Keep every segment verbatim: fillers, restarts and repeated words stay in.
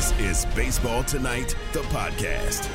This is Baseball Tonight, the podcast.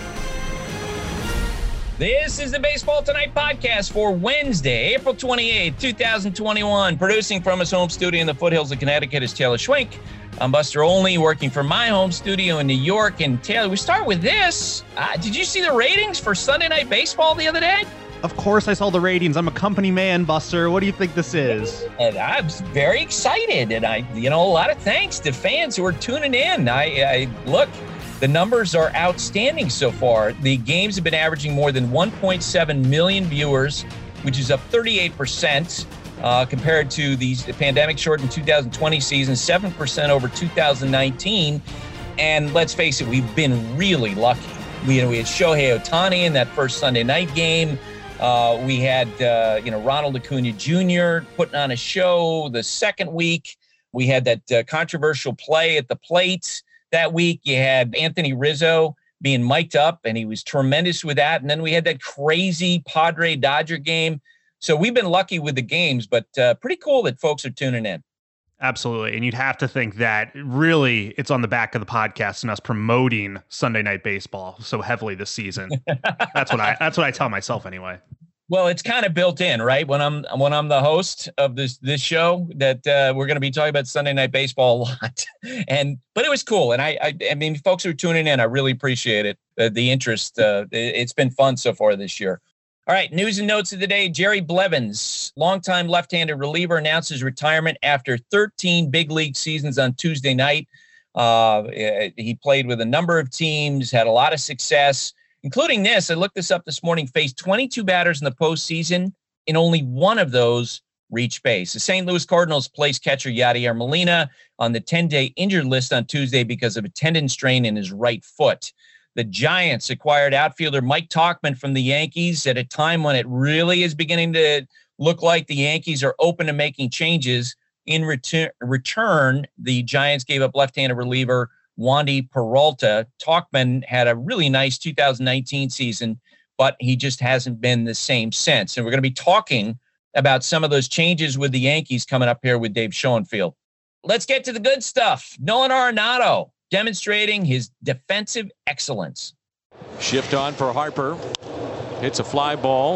This is the Baseball Tonight podcast for Wednesday, April twenty-eighth, twenty twenty-one. Producing from his home studio in the foothills of Connecticut is Taylor Schwenk. I'm Buster Olney, working from my home studio in New York. And Taylor, we start with this. Uh, did you see the ratings for Sunday Night Baseball the other day? Of course I saw the ratings. I'm a company man, Buster. What do you think this is? And I was very excited. And I, you know, a lot of thanks to fans who are tuning in. I, I look, the numbers are outstanding so far. The games have been averaging more than one point seven million viewers, which is up thirty-eight percent uh, compared to the pandemic-shortened two thousand twenty season, seven percent over two thousand nineteen. And let's face it, we've been really lucky. We, you know, we had Shohei Ohtani in that first Sunday night game. Uh, we had, uh, you know, Ronald Acuna Junior putting on a show the second week. We had that uh, controversial play at the plate that week. You had Anthony Rizzo being mic'd up, and he was tremendous with that. And then we had that crazy Padre-Dodger game. So we've been lucky with the games, but uh, pretty cool that folks are tuning in. Absolutely. And you'd have to think that really it's on the back of the podcast and us promoting Sunday Night Baseball so heavily this season. That's what I that's what I tell myself anyway. Well, it's kind of built in, right? When I'm when I'm the host of this this show, that uh, we're going to be talking about Sunday Night Baseball a lot. And but it was cool, and I I, I mean, folks who are tuning in, I really appreciate it. Uh, the interest. Uh, it, it's been fun so far this year. All right, news and notes of the day. Jerry Blevins, longtime left-handed reliever, announced his retirement after thirteen big league seasons on Tuesday night. Uh, he played with a number of teams, had a lot of success, including this. I looked this up this morning, faced twenty-two batters in the postseason, and only one of those reached base. The Saint Louis Cardinals placed catcher Yadier Molina on the ten-day injured list on Tuesday because of a tendon strain in his right foot. The Giants acquired outfielder Mike Tauchman from the Yankees at a time when it really is beginning to look like the Yankees are open to making changes. In return, return the Giants gave up left-handed reliever Wandy Peralta. Tauchman had a really nice two thousand nineteen season, but he just hasn't been the same since. And we're going to be talking about some of those changes with the Yankees coming up here with Dave Schoenfield. Let's get to the good stuff. Nolan Arenado demonstrating his defensive excellence. Shift on for Harper. Hits a fly ball.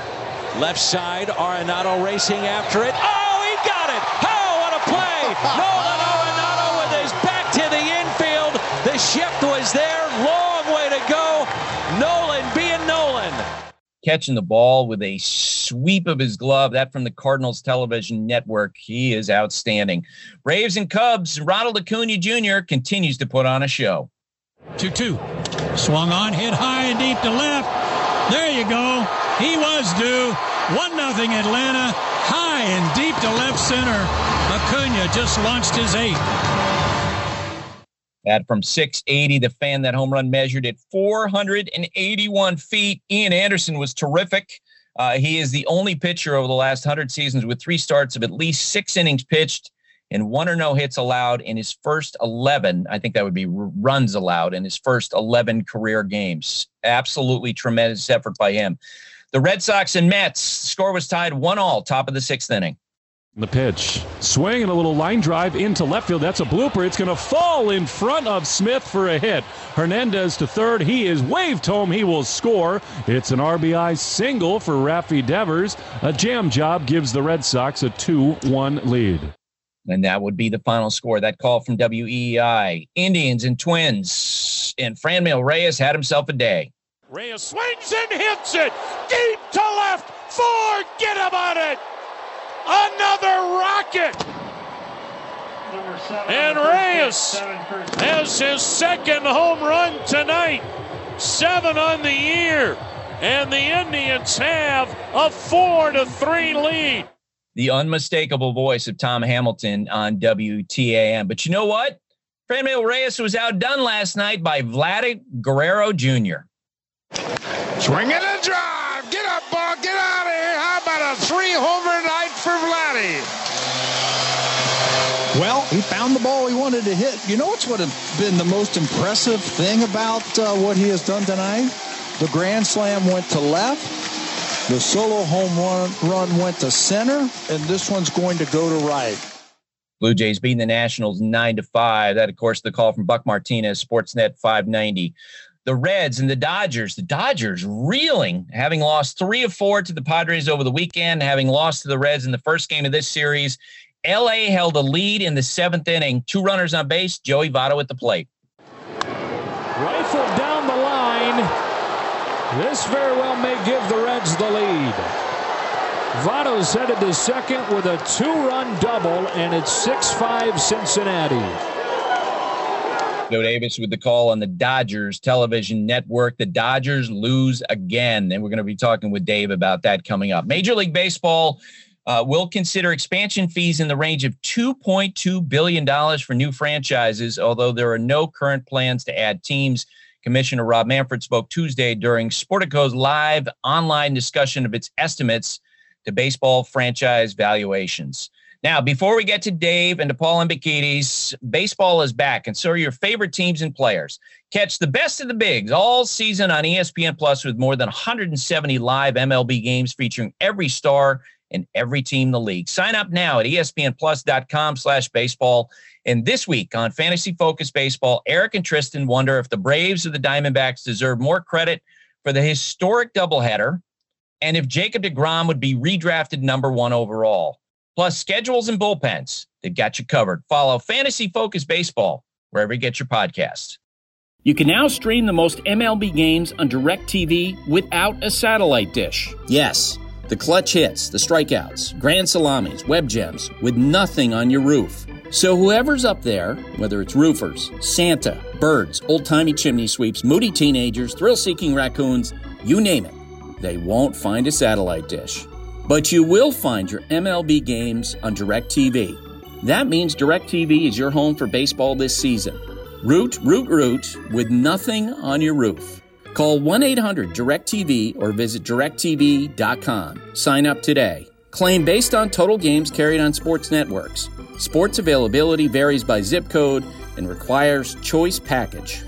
Left side, Arenado racing after it. Oh, he got it! Oh, what a play! Nolan Arenado with his back to the infield. The shift was there. Long way to go. Nolan being Nolan. Catching the ball with a sweep of his glove. That from the Cardinals television network. He is outstanding. Braves and Cubs, Ronald Acuna Junior continues to put on a show. two two. Swung on, hit high and deep to left. There you go. He was due. one nothing Atlanta. High and deep to left center. Acuna just launched his eighth. That from six eighty, the fan, that home run measured at four hundred eighty-one feet. Ian Anderson was terrific. Uh, he is the only pitcher over the last one hundred seasons with three starts of at least six innings pitched and one or no hits allowed in his first eleven. I think that would be runs allowed in his first eleven career games. Absolutely tremendous effort by him. The Red Sox and Mets, score was tied one all, top of the sixth inning. The pitch, swing and a little line drive into left field. That's a blooper. It's going to fall in front of Smith for a hit. Hernandez to third. He is waved home. He will score. It's an R B I single for Rafi Devers. A jam job gives the Red Sox a two one lead. And that would be the final score. That call from W E I. Indians and Twins. And Franmil Reyes had himself a day. Reyes swings and hits it deep to left. Forget about it. Another rocket. And Reyes has his second home run tonight. Seven on the year. And the Indians have a four to three lead. The unmistakable voice of Tom Hamilton on W T A M. But you know what? Franmil Reyes was outdone last night by Vladimir Guerrero Junior Swing and a drive. Get up, ball. Get out of here. How about a three-homer night for Vladdy? Well, he found the ball he wanted to hit. You know what's what has been the most impressive thing about uh, what he has done tonight? The grand slam went to left. The solo home run, run went to center. And this one's going to go to right. Blue Jays beating the Nationals nine to five. That, of course, the call from Buck Martinez, Sportsnet five ninety. The Reds and the Dodgers. The Dodgers reeling, having lost three of four to the Padres over the weekend, having lost to the Reds in the first game of this series. L A held a lead in the seventh inning. Two runners on base. Joey Votto at the plate. Rifled down the line. This very well may give the Reds the lead. Votto's headed to second with a two-run double, and it's six five Cincinnati. Joe Davis with the call on the Dodgers television network. The Dodgers lose again, and we're going to be talking with Dave about that coming up. Major League Baseball uh, will consider expansion fees in the range of two point two billion dollars for new franchises, although there are no current plans to add teams. Commissioner Rob Manfred spoke Tuesday during Sportico's live online discussion of its estimates to baseball franchise valuations. Now, before we get to Dave and to Paul Ambikides, baseball is back, and so are your favorite teams and players. Catch the best of the bigs all season on E S P N Plus with more than one hundred seventy live M L B games featuring every star and every team in the league. Sign up now at espnplus.com slash baseball. And this week on Fantasy Focus Baseball, Eric and Tristan wonder if the Braves or the Diamondbacks deserve more credit for the historic doubleheader, and if Jacob deGrom would be redrafted number one overall. Plus schedules and bullpens that got you covered. Follow Fantasy Focus Baseball wherever you get your podcasts. You can now stream the most M L B games on DirecTV without a satellite dish. Yes, the clutch hits, the strikeouts, grand salamis, web gems, with nothing on your roof. So whoever's up there, whether it's roofers, Santa, birds, old-timey chimney sweeps, moody teenagers, thrill-seeking raccoons, you name it, they won't find a satellite dish. But you will find your M L B games on DirecTV. That means DirecTV is your home for baseball this season. Root, root, root with nothing on your roof. Call one eight hundred direct T V or visit direct T V dot com. Sign up today. Claim based on total games carried on sports networks. Sports availability varies by zip code and requires choice package.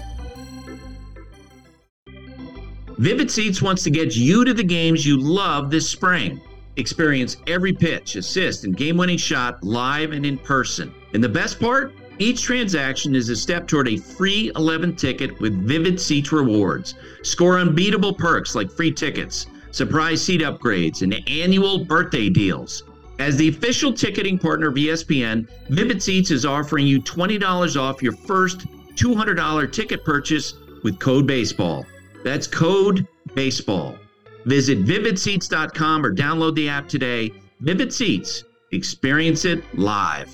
Vivid Seats wants to get you to the games you love this spring. Experience every pitch, assist, and game-winning shot live and in person. And the best part? Each transaction is a step toward a free eleventh ticket with Vivid Seats rewards. Score unbeatable perks like free tickets, surprise seat upgrades, and annual birthday deals. As the official ticketing partner of E S P N, Vivid Seats is offering you twenty dollars off your first two hundred dollars ticket purchase with code BASEBALL. That's code BASEBALL. Visit vivid seats dot com or download the app today. Vivid Seats. Experience it live.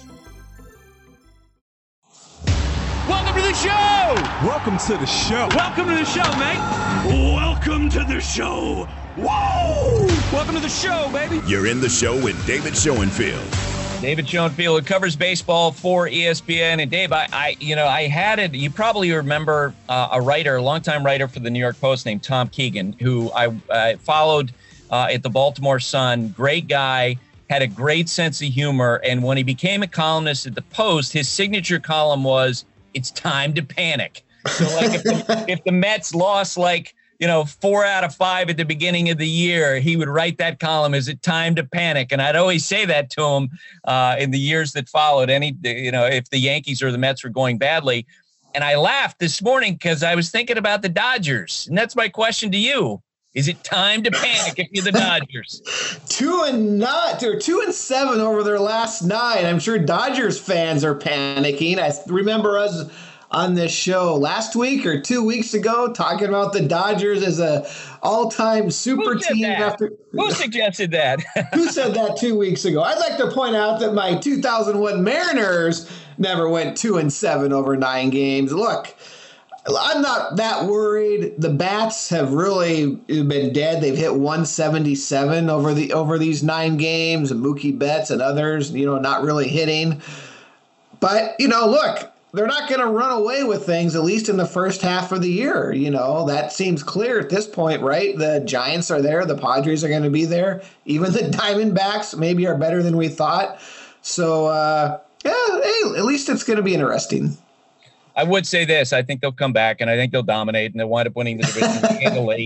Welcome to the show! Welcome to the show. Welcome to the show, mate! Welcome to the show. Whoa! Welcome to the show, baby! You're in the show with David Schoenfield. David Schoenfield, who covers baseball for E S P N. And Dave, I, I you know, I had it. You probably remember uh, a writer, a longtime writer for the New York Post named Tom Keegan, who I uh, followed uh, at the Baltimore Sun. Great guy, had a great sense of humor. And when he became a columnist at the Post, his signature column was, "It's time to panic." So like if the, if the Mets lost like, you know, four out of five at the beginning of the year, he would write that column, "Is it time to panic?" And I'd always say that to him uh, in the years that followed. Any, you know, if the Yankees or the Mets were going badly. And I laughed this morning because I was thinking about the Dodgers. And that's my question to you. Is it time to panic if you're the Dodgers? two and not or two and seven over their last nine. I'm sure Dodgers fans are panicking. I remember us on this show last week or two weeks ago talking about the Dodgers as a all-time super team. That? After Who suggested that? Who said that two weeks ago? I'd like to point out that my two thousand one Mariners never went two and seven over nine games. Look, I'm not that worried. The bats have really been dead. They've hit one seventy-seven over the over these nine games. And Mookie Betts and others, you know, not really hitting. But, you know, look, they're not going to run away with things, at least in the first half of the year. You know, that seems clear at this point, right? The Giants are there. The Padres are going to be there. Even the Diamondbacks maybe are better than we thought. So, uh, yeah, hey, at least it's going to be interesting. I would say this. I think they'll come back, and I think they'll dominate, and they'll wind up winning the division handily.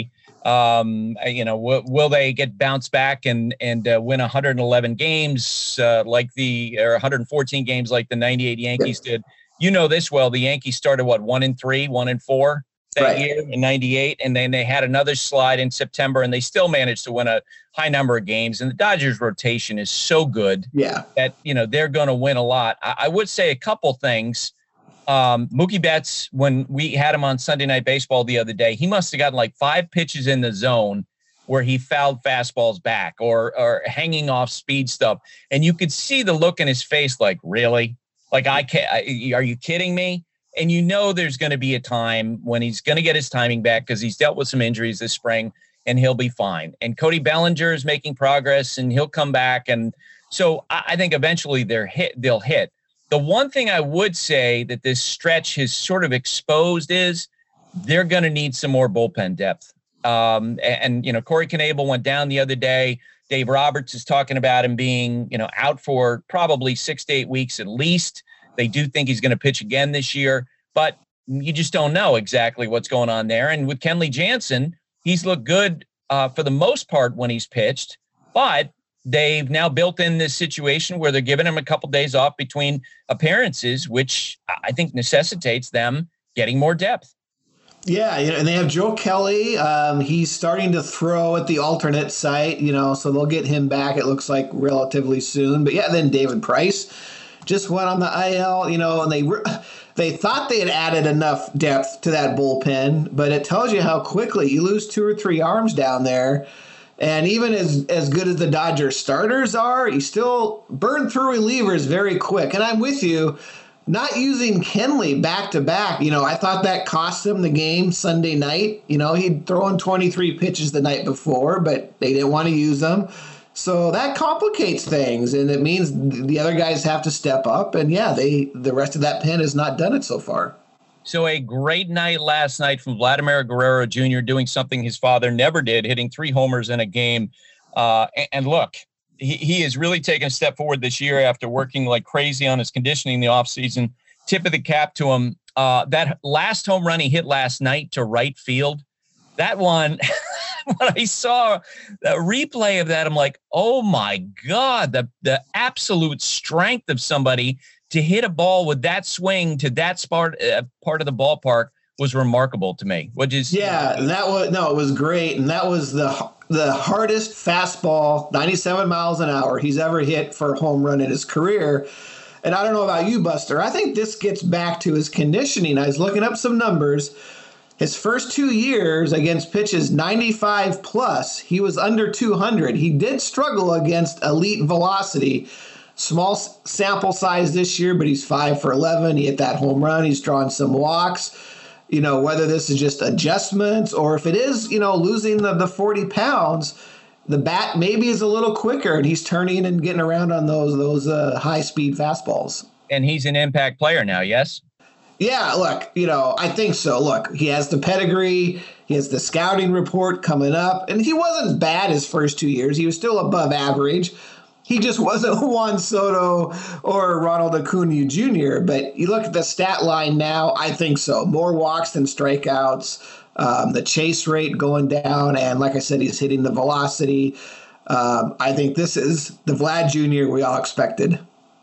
Um, you know, will, will they get bounced back and and uh, win one hundred eleven games uh, like the or one hundred fourteen games like the ninety-eight Yankees did? You know this well. The Yankees started what one and three, one and four that right. year in ninety-eight, and then they had another slide in September, and they still managed to win a high number of games. And the Dodgers' rotation is so good, yeah, that you know they're going to win a lot. I, I would say a couple things. Um, Mookie Betts, when we had him on Sunday Night Baseball the other day, he must have gotten like five pitches in the zone where he fouled fastballs back or or hanging off speed stuff. And you could see the look in his face like, really? Like, I can't, I, are you kidding me? And you know there's going to be a time when he's going to get his timing back because he's dealt with some injuries this spring and he'll be fine. And Cody Bellinger is making progress and he'll come back. And so I, I think eventually they're hit, they'll hit. The one thing I would say that this stretch has sort of exposed is they're going to need some more bullpen depth. Um, and, and, you know, Corey Knebel went down the other day. Dave Roberts is talking about him being, you know, out for probably six to eight weeks at least. They do think he's going to pitch again this year, but you just don't know exactly what's going on there. And with Kenley Jansen, he's looked good uh, for the most part when he's pitched, but they've now built in this situation where they're giving him a couple days off between appearances, which I think necessitates them getting more depth. Yeah, you know, and they have Joe Kelly. Um, he's starting to throw at the alternate site, you know, so they'll get him back, it looks like, relatively soon. But yeah, then David Price just went on the I L, you know, and they they thought they had added enough depth to that bullpen, but it tells you how quickly you lose two or three arms down there. And even as, as good as the Dodgers starters are, you still burn through relievers very quick. And I'm with you, not using Kenley back-to-back. You know, I thought that cost them the game Sunday night. You know, he'd thrown twenty-three pitches the night before, but they didn't want to use them. So that complicates things, and it means the other guys have to step up. And, yeah, they the rest of that pen has not done it so far. So a great night last night from Vladimir Guerrero Junior doing something his father never did, hitting three homers in a game. Uh, and, and look, he, he has really taken a step forward this year after working like crazy on his conditioning in the offseason. Tip of the cap to him. Uh, that last home run he hit last night to right field, that one, when I saw the replay of that, I'm like, oh, my God, the, the absolute strength of somebody to hit a ball with that swing to that part, uh, part of the ballpark was remarkable to me. Which is yeah, that was no, it was great, and that was the the hardest fastball, ninety-seven miles an hour he's ever hit for a home run in his career. And I don't know about you, Buster. I think this gets back to his conditioning. I was looking up some numbers. His first two years against pitches ninety-five plus, he was under two hundred. He did struggle against elite velocity. Small sample size this year, but he's five for eleven. He hit that home run. He's drawn some walks. You know, whether this is just adjustments or if it is, you know, losing the, the forty pounds, the bat maybe is a little quicker and he's turning and getting around on those those uh, high-speed fastballs. And he's an impact player now, yes? Yeah, look, you know, I think so. Look, he has the pedigree. He has the scouting report coming up. And he wasn't bad his first two years. He was still above average. He just wasn't Juan Soto or Ronald Acuna Junior But you look at the stat line now, I think so. More walks than strikeouts, um, the chase rate going down, and like I said, he's hitting the velocity. Um, I think this is the Vlad Junior we all expected.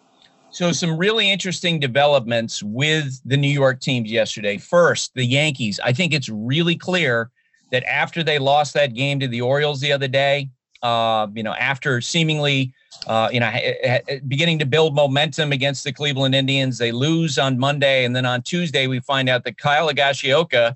So some really interesting developments with the New York teams yesterday. First, the Yankees. I think it's really clear that after they lost that game to the Orioles the other day, uh, you know, after seemingly – Uh, you know, beginning to build momentum against the Cleveland Indians. They lose on Monday, and then on Tuesday we find out that Kyle Higashioka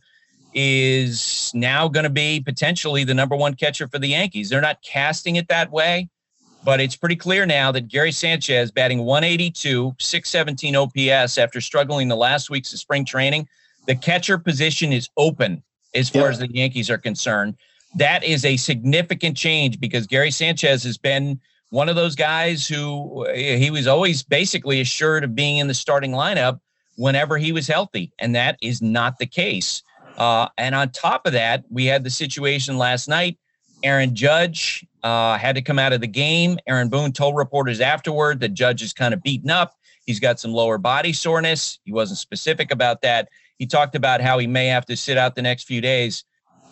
is now going to be potentially the number one catcher for the Yankees. They're not casting it that way, but it's pretty clear now that Gary Sanchez, batting one eighty-two, six seventeen O P S after struggling the last weeks of spring training, the catcher position is open as far yeah. as the Yankees are concerned. That is a significant change because Gary Sanchez has been one of those guys who he was always basically assured of being in the starting lineup whenever he was healthy, and that is not the case. Uh, and on top of that, we had the situation last night. Aaron Judge uh, had to come out of the game. Aaron Boone told reporters afterward that Judge is kind of beaten up. He's got some lower body soreness. He wasn't specific about that. He talked about how he may have to sit out the next few days.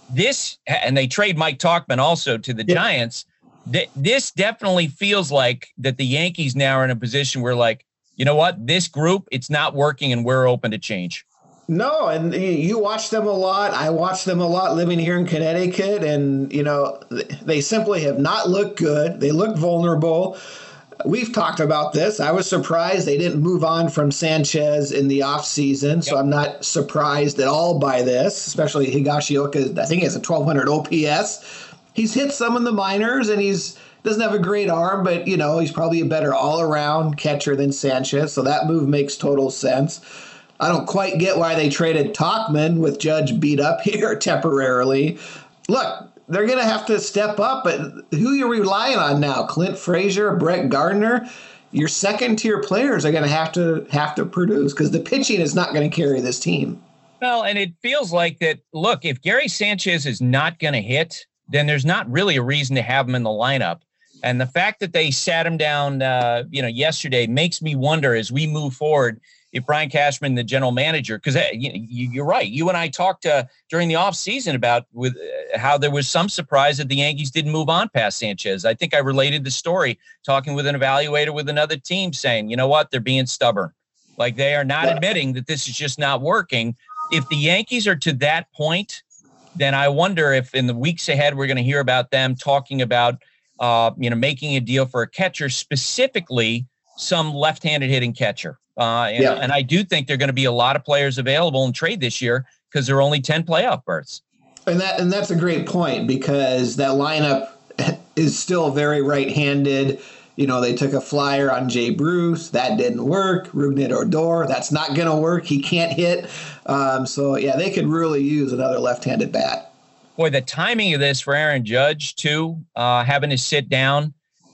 this, and they trade Mike Tauchman also to the yeah. Giants. Th- this definitely feels like that the Yankees now are in a position where, like, you know what, this group, it's not working and we're open to change. No, and you watch them a lot. I watch them a lot living here in Connecticut, and, you know, they simply have not looked good. They look vulnerable. We've talked about this. I was surprised they didn't move on from Sanchez in the offseason, so yep. I'm not surprised at all by this, especially Higashioka. I think he has a twelve hundred O P S. He's hit some in the minors, and he's doesn't have a great arm, but, you know, he's probably a better all-around catcher than Sanchez, so that move makes total sense. I don't quite get why they traded Tauchman with Judge beat up here temporarily. Look, they're going to have to step up, but who are you relying on now? Clint Frazier, Brett Gardner? Your second-tier players are going to have to have to produce because the pitching is not going to carry this team. Well, and it feels like that, look, if Gary Sanchez is not going to hit, then there's not really a reason to have him in the lineup. And the fact that they sat him down, uh, you know, yesterday makes me wonder as we move forward if Brian Cashman, the general manager, because you, you're right. You and I talked uh, during the offseason about with uh, how there was some surprise that the Yankees didn't move on past Sanchez. I think I related the story talking with an evaluator with another team saying, you know what, they're being stubborn. Like they are not admitting that this is just not working. If the Yankees are to that point, then I wonder if in the weeks ahead we're going to hear about them talking about, uh, you know, making a deal for a catcher, specifically some left-handed hitting catcher. Uh, and, yeah. and I do think there are going to be a lot of players available in trade this year because there are only ten playoff berths. And that and that's a great point because that lineup is still very right-handed. You know, they took a flyer on Jay Bruce. That didn't work. Rougned Odor, that's not going to work. He can't hit. Um, so, yeah, they could really use another left-handed bat. Boy, the timing of this for Aaron Judge, too, uh, having to sit down,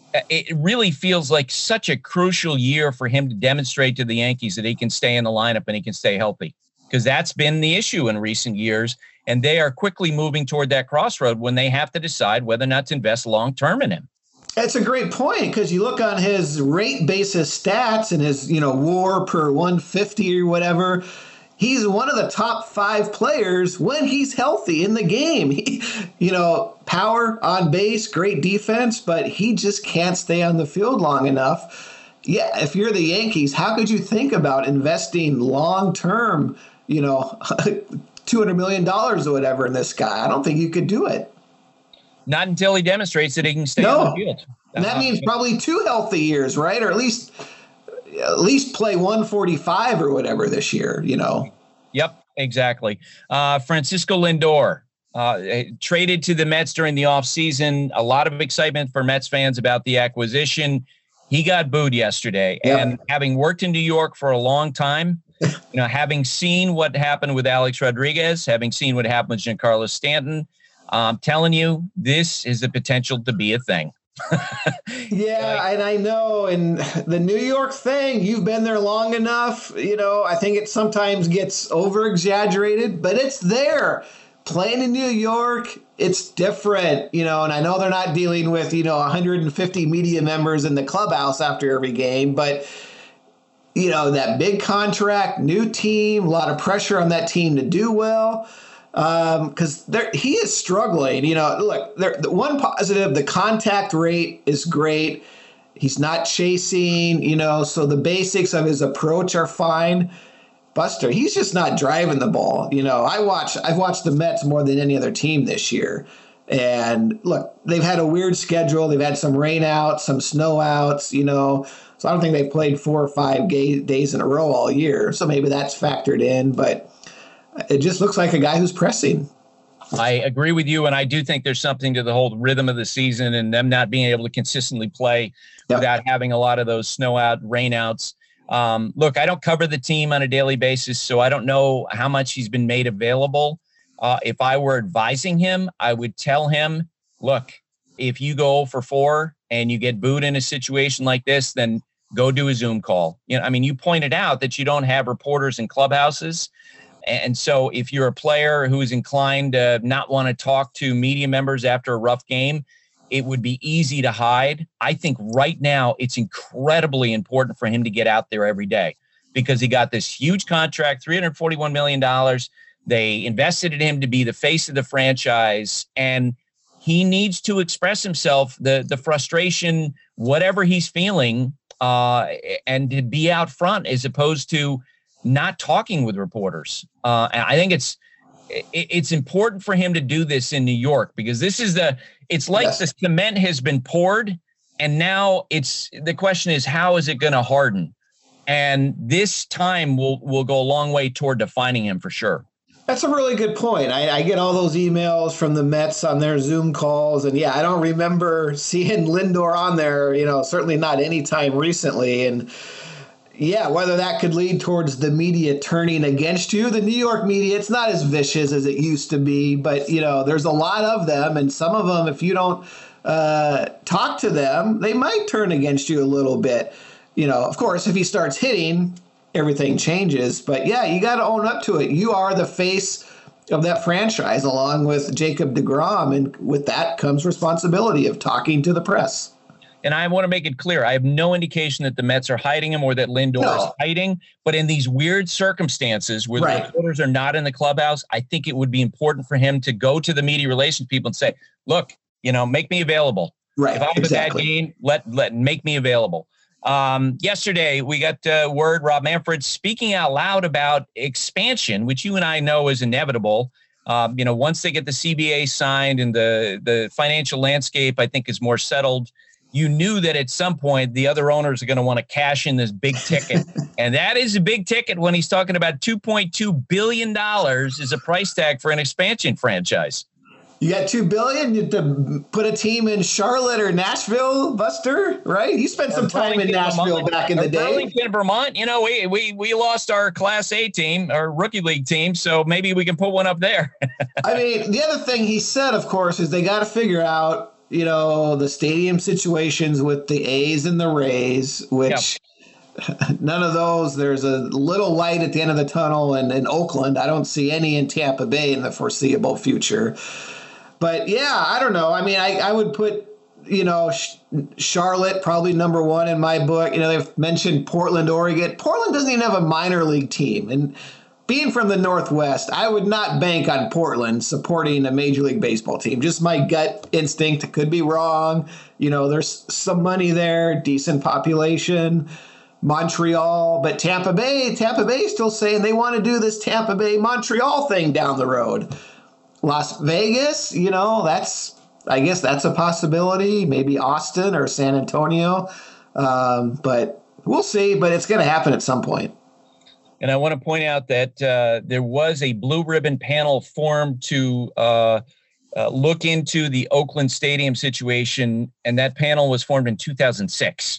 it really feels like such a crucial year for him to demonstrate to the Yankees that he can stay in the lineup and he can stay healthy, because that's been the issue in recent years. And they are quickly moving toward that crossroad when they have to decide whether or not to invest long-term in him. That's a great point because you look on his rate basis stats and his, you know, WAR per one fifty or whatever. He's one of the top five players when he's healthy in the game. He, you know, power on base, great defense, but he just can't stay on the field long enough. Yeah, if you're the Yankees, how could you think about investing long-term, you know, two hundred million dollars or whatever in this guy? I don't think you could do it. Not until he demonstrates that he can stay no. on the field. And that means probably two healthy years, right? Or at least at least play one forty-five or whatever this year, you know. Yep, exactly. Uh, Francisco Lindor uh, traded to the Mets during the offseason. A lot of excitement for Mets fans about the acquisition. He got booed yesterday. Yep. And having worked in New York for a long time, you know, having seen what happened with Alex Rodriguez, having seen what happened with Giancarlo Stanton, I'm telling you, this is the potential to be a thing. Yeah, like, and I know, and the New York thing, you've been there long enough, you know, I think it sometimes gets over-exaggerated, but it's there. Playing in New York, it's different, you know, and I know they're not dealing with, you know, one hundred fifty media members in the clubhouse after every game, but, you know, that big contract, new team, a lot of pressure on that team to do well. Because um, he is struggling. You know, look, the one positive, the contact rate is great. He's not chasing, you know, so the basics of his approach are fine. Buster, he's just not driving the ball. You know, I watch, I've watched the Mets more than any other team this year. And look, they've had a weird schedule. They've had some rain outs, some snow outs, you know. So I don't think they've played four or five ga- days in a row all year. So maybe that's factored in, but it just looks like a guy who's pressing. I agree with you, and I do think there's something to the whole rhythm of the season and them not being able to consistently play yep. without having a lot of those snow out, rain outs. Um, look, I don't cover the team on a daily basis, so I don't know how much he's been made available. Uh, if I were advising him, I would tell him, look, if you go for four and you get booed in a situation like this, then go do a Zoom call. You know, I mean, you pointed out that you don't have reporters in clubhouses. And so if you're a player who is inclined to not want to talk to media members after a rough game, it would be easy to hide. I think right now it's incredibly important for him to get out there every day because he got this huge contract, three hundred forty-one million dollars. They invested in him to be the face of the franchise, and he needs to express himself, the the frustration, whatever he's feeling, uh, and to be out front as opposed to not talking with reporters. Uh, and I think it's it, it's important for him to do this in New York, because this is the it's like yes. the cement has been poured, and now it's the question is, how is it going to harden? And this time will will go a long way toward defining him for sure. That's a really good point. I, I get all those emails from the Mets on their Zoom calls. And, yeah, I don't remember seeing Lindor on there, you know, certainly not any time recently. And, yeah, whether that could lead towards the media turning against you. The New York media, it's not as vicious as it used to be. But, you know, there's a lot of them. And some of them, if you don't uh, talk to them, they might turn against you a little bit. You know, of course, if he starts hitting, everything changes. But, yeah, you got to own up to it. You are the face of that franchise along with Jacob deGrom. And with that comes responsibility of talking to the press. And I want to make it clear, I have no indication that the Mets are hiding him or that Lindor no. is hiding. But in these weird circumstances where right. the reporters are not in the clubhouse, I think it would be important for him to go to the media relations people and say, look, you know, make me available. Right. If I have exactly. a bad game, let, let make me available. Um, yesterday, we got uh, word, Rob Manfred speaking out loud about expansion, which you and I know is inevitable. Um, you know, once they get the C B A signed and the, the financial landscape, I think, is more settled, you knew that at some point the other owners are going to want to cash in this big ticket. And that is a big ticket when he's talking about two point two billion dollars is a price tag for an expansion franchise. You got two billion dollars to put a team in Charlotte or Nashville, Buster, right? You spent some time in Nashville Vermont, back in the day. Burlington, Vermont. You know, we we we lost our Class A team, our rookie league team, so maybe we can put one up there. I mean, the other thing he said, of course, is they got to figure out, you know, the stadium situations with the A's and the Rays, which yep. none of those. There's a little light at the end of the tunnel, and in Oakland, I don't see any in Tampa Bay in the foreseeable future. But, yeah, I don't know. I mean, I, I would put, you know, Sh- Charlotte probably number one in my book. You know, they've mentioned Portland, Oregon. Portland doesn't even have a minor league team. And being from the Northwest, I would not bank on Portland supporting a Major League Baseball team. Just my gut instinct. Could be wrong. You know, there's some money there, decent population. Montreal, but Tampa Bay, Tampa Bay is still saying they want to do this Tampa Bay Montreal thing down the road. Las Vegas, you know, that's, I guess that's a possibility. Maybe Austin or San Antonio. Um, but we'll see. But it's going to happen at some point. And I want to point out that uh, there was a blue ribbon panel formed to uh, uh, look into the Oakland Stadium situation. And that panel was formed in two thousand six.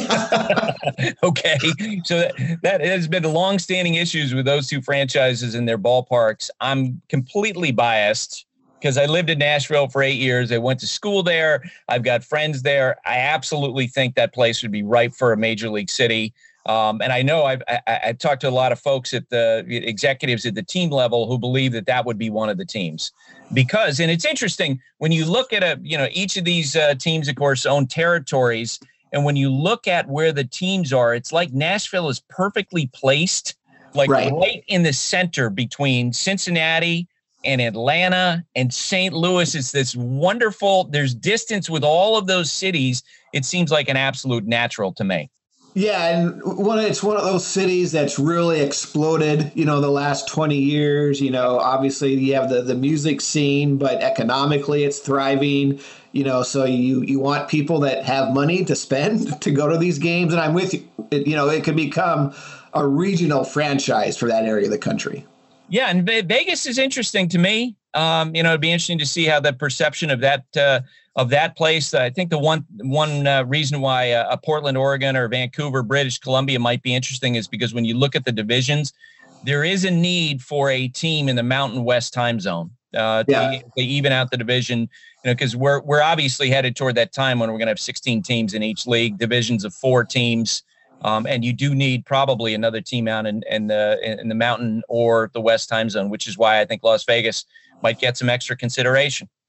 Okay. So that, that has been longstanding issues with those two franchises and their ballparks. I'm completely biased because I lived in Nashville for eight years. I went to school there. I've got friends there. I absolutely think that place would be ripe for a major league city. Um, and I know I've, I, I've talked to a lot of folks at the executives at the team level who believe that that would be one of the teams. Because, and it's interesting, when you look at a, you know, each of these uh, teams, of course, own territories. And when you look at where the teams are, it's like Nashville is perfectly placed, like right, right in the center between Cincinnati and Atlanta and Saint Louis. It's this wonderful, there's distance with all of those cities. It seems like an absolute natural to me. Yeah, and one it's one of those cities that's really exploded, you know, the last twenty years. You know, obviously you have the, the music scene, but economically it's thriving, you know, so you, you want people that have money to spend to go to these games. And I'm with you. It, you know, it could become a regional franchise for that area of the country. Yeah, and Vegas is interesting to me. Um, you know, it'd be interesting to see how the perception of that uh, of that place. I think the one one uh, reason why uh, Portland, Oregon, or Vancouver, British Columbia might be interesting is because when you look at the divisions, there is a need for a team in the Mountain West time zone uh, to, yeah. to even out the division. You know, because we're we're obviously headed toward that time when we're going to have sixteen teams in each league, divisions of four teams. Um, and you do need probably another team out in, in the in the Mountain or the West time zone, which is why I think Las Vegas might get some extra consideration.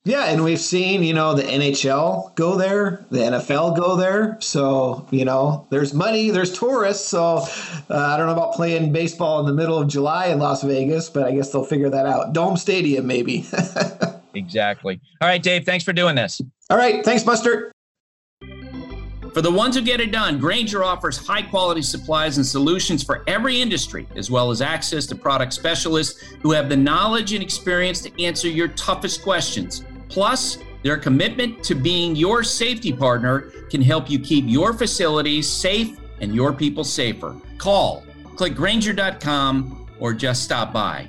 Yeah, and we've seen, you know, the N H L go there, the N F L go there. So, you know, there's money, there's tourists. So uh, I don't know about playing baseball in the middle of July in Las Vegas, but I guess they'll figure that out. Dome Stadium, maybe. Exactly. All right, Dave, thanks for doing this. All right. Thanks, Buster. For the ones who get it done, Grainger offers high-quality supplies and solutions for every industry, as well as access to product specialists who have the knowledge and experience to answer your toughest questions. Plus, their commitment to being your safety partner can help you keep your facilities safe and your people safer. Call, click Grainger dot com, or just stop by.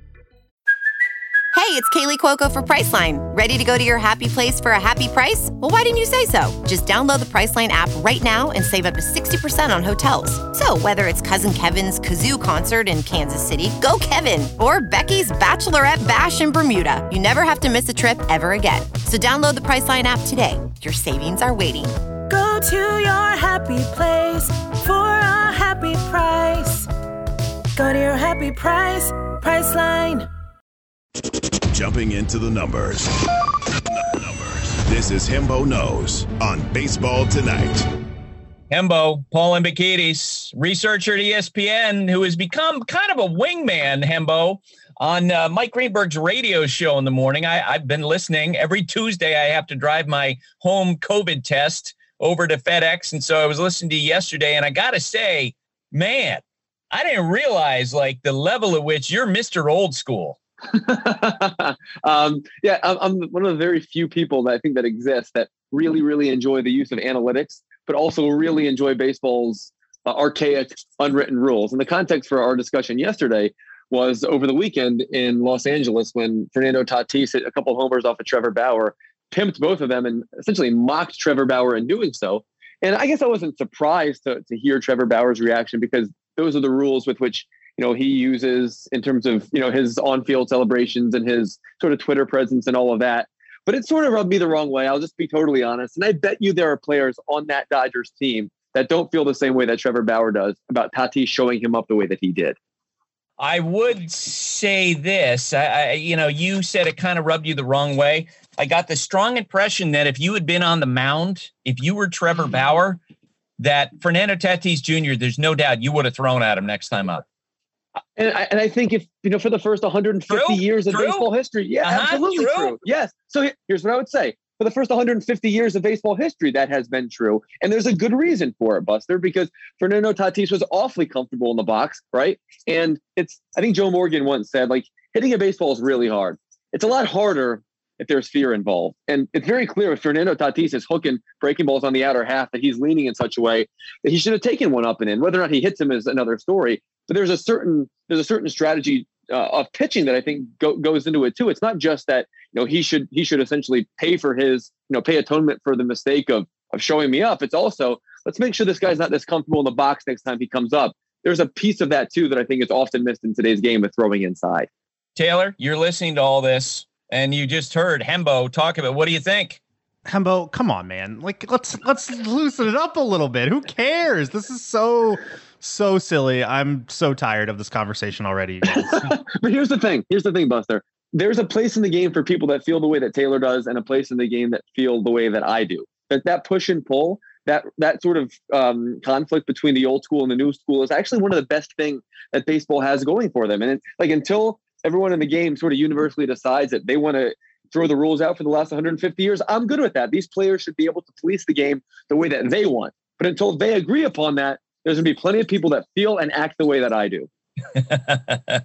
Hey, it's Kaylee Cuoco for Priceline. Ready to go to your happy place for a happy price? Well, why didn't you say so? Just download the Priceline app right now and save up to sixty percent on hotels. So whether it's Cousin Kevin's Kazoo Concert in Kansas City, go Kevin, or Becky's Bachelorette Bash in Bermuda, you never have to miss a trip ever again. So download the Priceline app today. Your savings are waiting. Go to your happy place for a happy price. Go to your happy price, Priceline. Jumping into the numbers. numbers. This is Hembo Knows on Baseball Tonight. Hembo, Paul Hembekides, researcher at E S P N, who has become kind of a wingman, Hembo, on uh, Mike Greenberg's radio show in the morning. I, I've been listening. Every Tuesday I have to drive my home COVID test over to FedEx, and so I was listening to you yesterday, and I got to say, man, I didn't realize, like, the level at which you're Mister Old School. um, yeah, I'm, I'm one of the very few people that I think that exist that really, really enjoy the use of analytics, but also really enjoy baseball's uh, archaic, unwritten rules. And the context for our discussion yesterday was over the weekend in Los Angeles when Fernando Tatis hit a couple of homers off of Trevor Bauer, pimped both of them, and essentially mocked Trevor Bauer in doing so. And I guess I wasn't surprised to, to hear Trevor Bauer's reaction, because those are the rules with which, you know, he uses in terms of, you know, his on-field celebrations and his sort of Twitter presence and all of that. But it sort of rubbed me the wrong way. I'll just be totally honest. And I bet you there are players on that Dodgers team that don't feel the same way that Trevor Bauer does about Tatis showing him up the way that he did. I would say this, I, I you know, you said it kind of rubbed you the wrong way. I got the strong impression that if you had been on the mound, if you were Trevor Bauer, that Fernando Tatis Junior, there's no doubt you would have thrown at him next time up. And I, and I think if, you know, for the first one hundred fifty true, years of true. baseball history, yeah, uh-huh, absolutely true. true. Yes. So here's what I would say. For the first one hundred fifty years of baseball history, that has been true. And there's a good reason for it, Buster, because Fernando Tatis was awfully comfortable in the box, right? And it's, I think Joe Morgan once said, like, hitting a baseball is really hard. It's a lot harder if there's fear involved. And it's very clear if Fernando Tatis is hooking breaking balls on the outer half that he's leaning in such a way that he should have taken one up and in. Whether or not he hits him is another story. But there's a certain there's a certain strategy uh, of pitching that I think go, goes into it too. It's not just that, you know, he should he should essentially pay for his, you know, pay atonement for the mistake of of showing me up. It's also, let's make sure this guy's not this comfortable in the box next time he comes up. There's a piece of that too that I think is often missed in today's game with throwing inside. Taylor, you're listening to all this, and you just heard Hembo talk about. What do you think? Hembo, come on, man. Like, let's let's loosen it up a little bit. Who cares? This is so so silly. I'm so tired of this conversation already. But here's the thing. Here's the thing, Buster. There's a place in the game for people that feel the way that Taylor does, and a place in the game that feel the way that I do. That that push and pull, that that sort of um, conflict between the old school and the new school is actually one of the best things that baseball has going for them. And it's like, until everyone in the game sort of universally decides that they want to throw the rules out for the last one hundred fifty years, I'm good with that. These players should be able to police the game the way that they want. But until they agree upon that, there's going to be plenty of people that feel and act the way that I do. uh,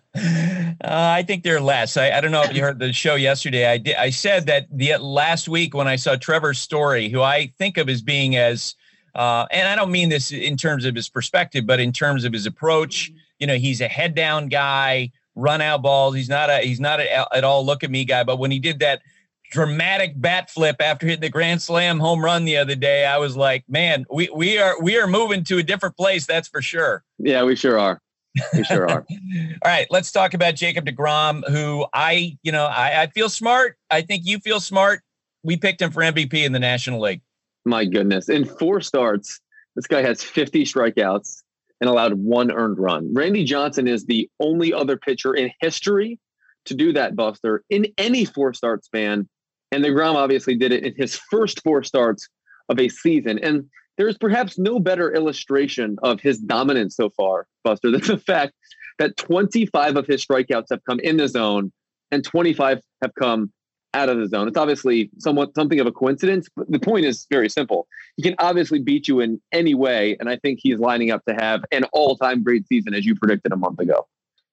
I think they're less. I, I don't know if you heard the show yesterday. I did. I said that the last week when I saw Trevor Story, who I think of as being as, uh, and I don't mean this in terms of his perspective, but in terms of his approach. You know, he's a head down guy, run out balls. He's not a he's not a, at all look at me guy. But when he did that dramatic bat flip after hitting the grand slam home run the other day, I was like, man, we we are we are moving to a different place. That's for sure. Yeah, we sure are. We sure are. All right, let's talk about Jacob deGrom, who I, you know, I, I feel smart. I think you feel smart. We picked him for M V P in the National League. My goodness. In four starts, this guy has fifty strikeouts and allowed one earned run. Randy Johnson is the only other pitcher in history to do that, Buster, in any four-start span And DeGrom obviously did it in his first four starts of a season. And there's perhaps no better illustration of his dominance so far, Buster, than the fact that twenty-five of his strikeouts have come in the zone and twenty-five have come out of the zone. It's obviously somewhat something of a coincidence, but the point is very simple. He can obviously beat you in any way, and I think he's lining up to have an all-time great season, as you predicted a month ago.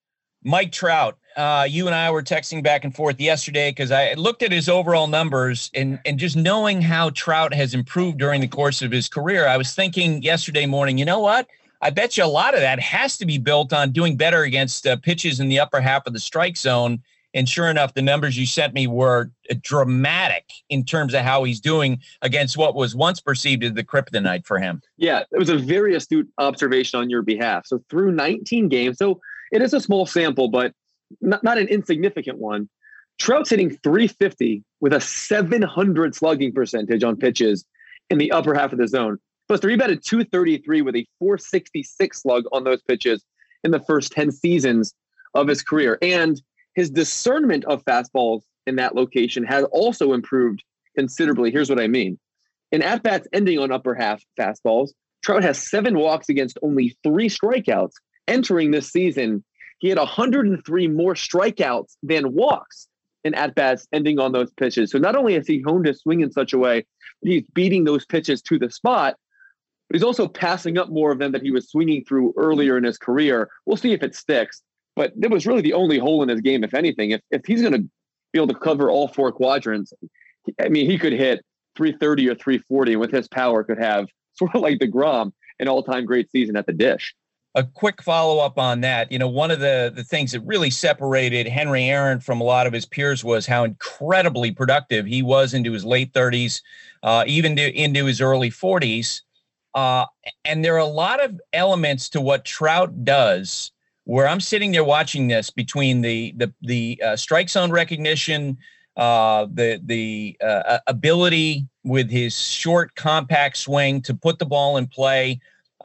Mike Trout, uh, you and I were texting back and forth yesterday because I looked at his overall numbers, and, and just knowing how Trout has improved during the course of his career, I was thinking yesterday morning, you know what? I bet you a lot of that has to be built on doing better against uh, pitches in the upper half of the strike zone. And sure enough, the numbers you sent me were dramatic in terms of how he's doing against what was once perceived as the kryptonite for him. Yeah, it was a very astute observation on your behalf. So through nineteen games, so it is a small sample, but not, not an insignificant one. Trout's hitting three fifty with a seven hundred slugging percentage on pitches in the upper half of the zone. Plus, he batted two thirty-three with a four sixty-six slug on those pitches in the first ten seasons of his career. And his discernment of fastballs in that location has also improved considerably. Here's what I mean. In at-bats ending on upper half fastballs, Trout has seven walks against only three strikeouts. Entering this season, he had one hundred three more strikeouts than walks in at-bats ending on those pitches. So not only has he honed his swing in such a way that he's beating those pitches to the spot, but he's also passing up more of them that he was swinging through earlier in his career. We'll see if it sticks. But it was really the only hole in his game, if anything. If if he's going to be able to cover all four quadrants, I mean, he could hit three thirty or three forty, and with his power could have, sort of like DeGrom, an all-time great season at the dish. A quick follow-up on that. You know, one of the, the things that really separated Henry Aaron from a lot of his peers was how incredibly productive he was into his late thirties, uh, even to, into his early forties. Uh, and there are a lot of elements to what Trout does where I'm sitting there watching this between the the the uh, strike zone recognition, uh, the the uh, ability with his short, compact swing to put the ball in play,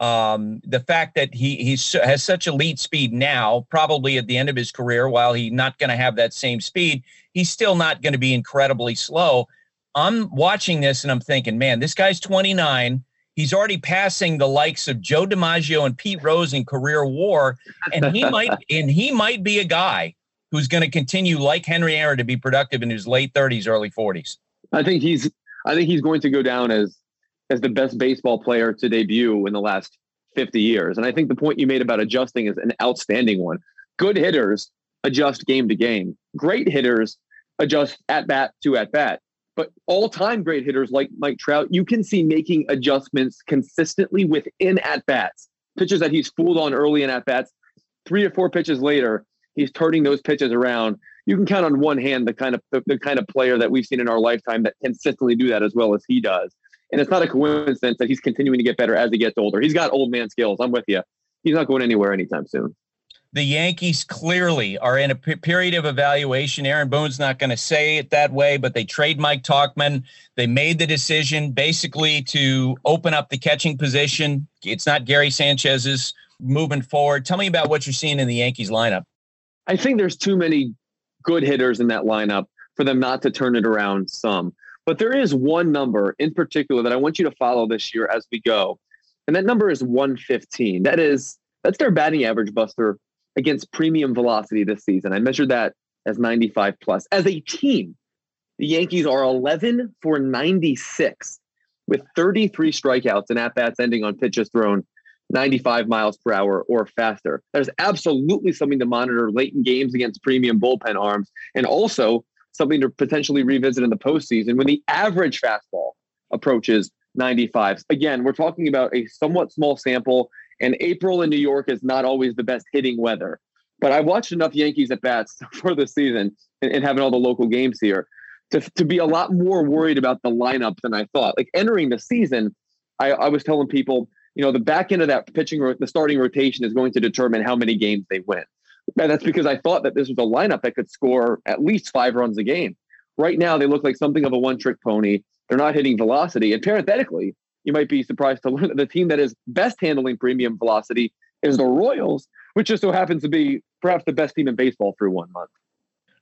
um, the fact that he he's, has such elite speed now, probably at the end of his career, while he's not going to have that same speed, he's still not going to be incredibly slow. I'm watching this and I'm thinking, man, this guy's twenty-nine. He's already passing the likes of Joe DiMaggio and Pete Rose in career WAR, and he might and he might be a guy who's going to continue, like Henry Aaron, to be productive in his late thirties, early forties. I think he's I think he's going to go down as as the best baseball player to debut in the last fifty years. And I think the point you made about adjusting is an outstanding one. Good hitters adjust game to game. Great hitters adjust at bat to at bat. But all-time great hitters like Mike Trout, you can see making adjustments consistently within at-bats. Pitches that he's fooled on early in at-bats, three or four pitches later, he's turning those pitches around. You can count on one hand the kind of the, the kind of player that we've seen in our lifetime that consistently do that as well as he does. And it's not a coincidence that he's continuing to get better as he gets older. He's got old man skills. I'm with you. He's not going anywhere anytime soon. The Yankees clearly are in a p- period of evaluation. Aaron Boone's not going to say it that way, but they trade Mike Tauchman. They made the decision basically to open up the catching position. It's not Gary Sanchez's moving forward. Tell me about what you're seeing in the Yankees lineup. I think there's too many good hitters in that lineup for them not to turn it around some. But there is one number in particular that I want you to follow this year as we go. And that number is one fifteen. That is, that's their batting average, Buster, against premium velocity this season. I measured that as ninety-five plus. As a team, the Yankees are eleven for ninety-six with thirty-three strikeouts and at-bats ending on pitches thrown ninety-five miles per hour or faster. There's absolutely something to monitor late in games against premium bullpen arms, and also something to potentially revisit in the postseason when the average fastball approaches ninety-five. Again, we're talking about a somewhat small sample, and April in New York is not always the best hitting weather. But I watched enough Yankees at bats for the season and, and having all the local games here to, to be a lot more worried about the lineup than I thought. Like entering the season, I, I was telling people, you know, the back end of that pitching, the starting rotation is going to determine how many games they win. And that's because I thought that this was a lineup that could score at least five runs a game. Right now, they look like something of a one-trick pony. They're not hitting velocity. And parenthetically, you might be surprised to learn that the team that is best handling premium velocity is the Royals, which just so happens to be perhaps the best team in baseball through one month.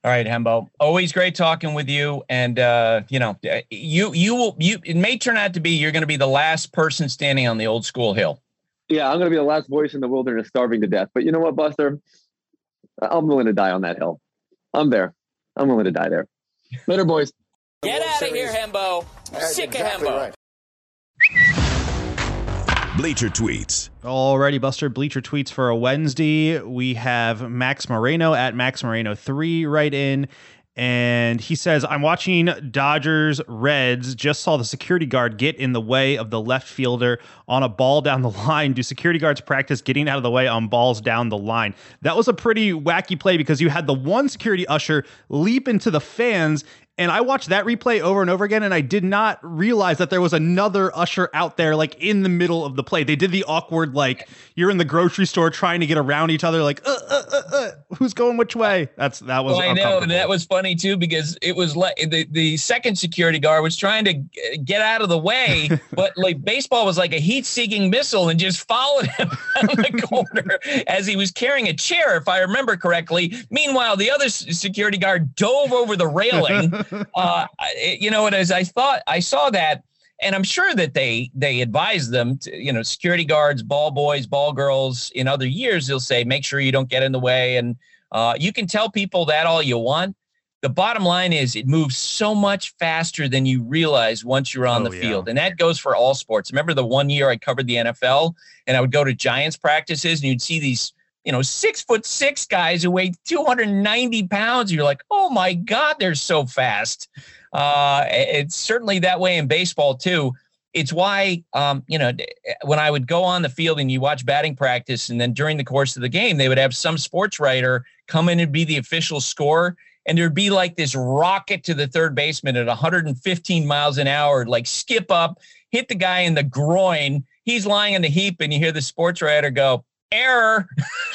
All right, Hembo. Always great talking with you. And, uh, you know, you you will you it may turn out to be you're going to be the last person standing on the old school hill. Yeah, I'm going to be the last voice in the wilderness starving to death. But you know what, Buster? I'm willing to die on that hill. I'm there. I'm willing to die there. Later, boys. Get out of here, Hembo. Sick exactly of Hembo. Right. Bleacher Tweets. Alrighty, Buster. Bleacher Tweets for a Wednesday. We have Max Moreno at Max Moreno three right in. And he says, I'm watching Dodgers Reds. Just saw the security guard get in the way of the left fielder on a ball down the line. Do security guards practice getting out of the way on balls down the line? That was a pretty wacky play because you had the one security usher leap into the fans. And I watched that replay over and over again, and I did not realize that there was another usher out there, like, in the middle of the play. They did the awkward, like, you're in the grocery store trying to get around each other, like, uh, uh, uh, uh, who's going which way? That's That was well, I know, and that was funny, too, because it was like the, the second security guard was trying to get out of the way, but, like, baseball was like a heat-seeking missile and just followed him around the corner as he was carrying a chair, if I remember correctly. Meanwhile, the other security guard dove over the railing. Uh, you know, and as I thought, I saw that, and I'm sure that they they advise them to, you know, security guards, ball boys, ball girls in other years, they'll say, make sure you don't get in the way. And uh, you can tell people that all you want. The bottom line is it moves so much faster than you realize once you're on oh, the field. Yeah. And that goes for all sports. Remember the one year I covered the N F L and I would go to Giants practices and you'd see these, you know, six foot six guys who weigh two hundred ninety pounds. You're like, oh my God, they're so fast. Uh, it's certainly that way in baseball too. It's why, um, you know, when I would go on the field and you watch batting practice, and then during the course of the game, they would have some sports writer come in and be the official scorer. And there'd be like this rocket to the third baseman at one hundred fifteen miles an hour, like skip up, hit the guy in the groin. He's lying in the heap and you hear the sports writer go, error.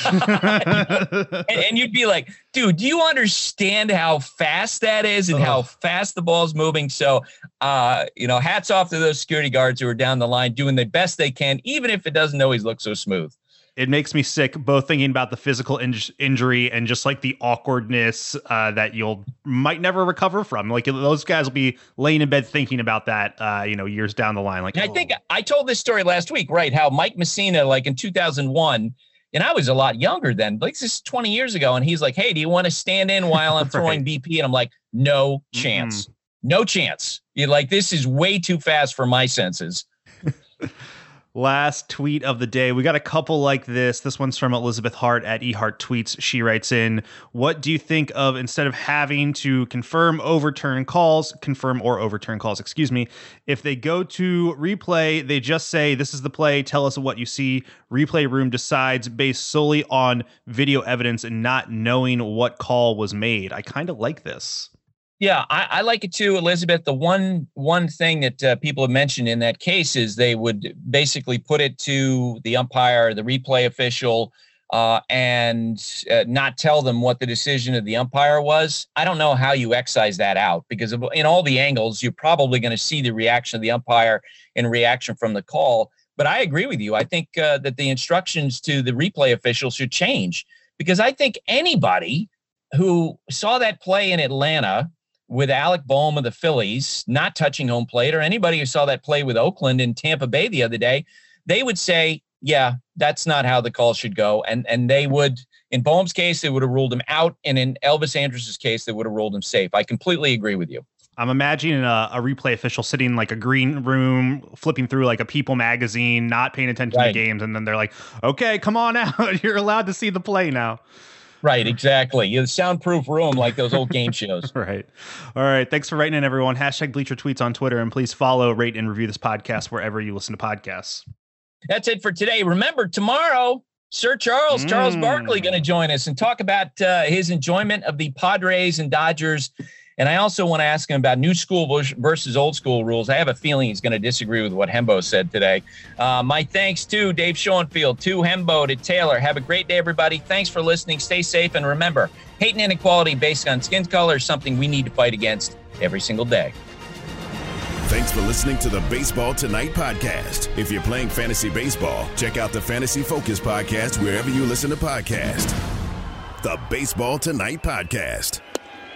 and, and you'd be like, dude, do you understand how fast that is and oh. how fast the ball's moving? So, uh, you know, hats off to those security guards who are down the line doing the best they can, even if it doesn't always look so smooth. It makes me sick, both thinking about the physical in- injury and just like the awkwardness uh, that you'll might never recover from. Like those guys will be laying in bed thinking about that, uh, you know, years down the line. Like, and I think I told this story last week, right? How Mike Messina, like in two thousand one, and I was a lot younger then, like this is twenty years ago. And he's like, hey, do you want to stand in while I'm throwing right. B P? And I'm like, no chance, mm-hmm. no chance. You're like, this is way too fast for my senses. Last tweet of the day. We got a couple like this. This one's from Elizabeth Hart at eHart Tweets. She writes in, what do you think of instead of having to confirm overturn calls, confirm or overturn calls, excuse me, if they go to replay, they just say, this is the play, tell us what you see. Replay room decides based solely on video evidence and not knowing what call was made. I kind of like this. Yeah, I, I like it too, Elizabeth. The one one thing that uh, people have mentioned in that case is they would basically put it to the umpire, the replay official, uh, and uh, not tell them what the decision of the umpire was. I don't know how you excise that out because of, in all the angles, you're probably going to see the reaction of the umpire and reaction from the call. But I agree with you. I think uh, that the instructions to the replay official should change because I think anybody who saw that play in Atlanta with Alec Boehm of the Phillies not touching home plate, or anybody who saw that play with Oakland and Tampa Bay the other day, they would say, yeah, that's not how the call should go. And and they would, in Boehm's case, they would have ruled him out. And in Elvis Andrus's case, they would have ruled him safe. I completely agree with you. I'm imagining a, a replay official sitting in like a green room, flipping through like a People magazine, not paying attention right. to games. And then they're like, okay, come on out. You're allowed to see the play now. Right, exactly. You have a soundproof room like those old game shows. Right. All right. Thanks for writing in, everyone. Hashtag Bleacher Tweets on Twitter, and please follow, rate, and review this podcast wherever you listen to podcasts. That's it for today. Remember, tomorrow, Sir Charles, mm. Charles Barkley, going to join us and talk about uh, his enjoyment of the Padres and Dodgers. And I also want to ask him about new school versus old school rules. I have a feeling he's going to disagree with what Hembo said today. Uh, my thanks to Dave Schoenfield, to Hembo, to Taylor. Have a great day, everybody. Thanks for listening. Stay safe. And remember, hate and inequality based on skin color is something we need to fight against every single day. Thanks for listening to the Baseball Tonight podcast. If you're playing fantasy baseball, check out the Fantasy Focus podcast wherever you listen to podcasts. The Baseball Tonight podcast.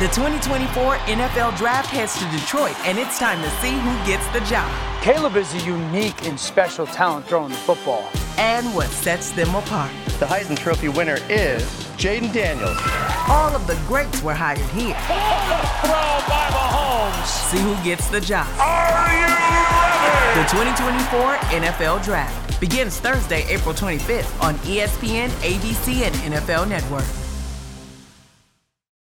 The twenty twenty-four N F L Draft heads to Detroit, and it's time to see who gets the job. Caleb is a unique and special talent throwing the football. And what sets them apart. The Heisman Trophy winner is Jaden Daniels. All of the greats were hired here. Throw by Mahomes. See who gets the job. Are you ready? The twenty twenty-four N F L Draft begins Thursday, April twenty-fifth on E S P N, A B C, and N F L Network.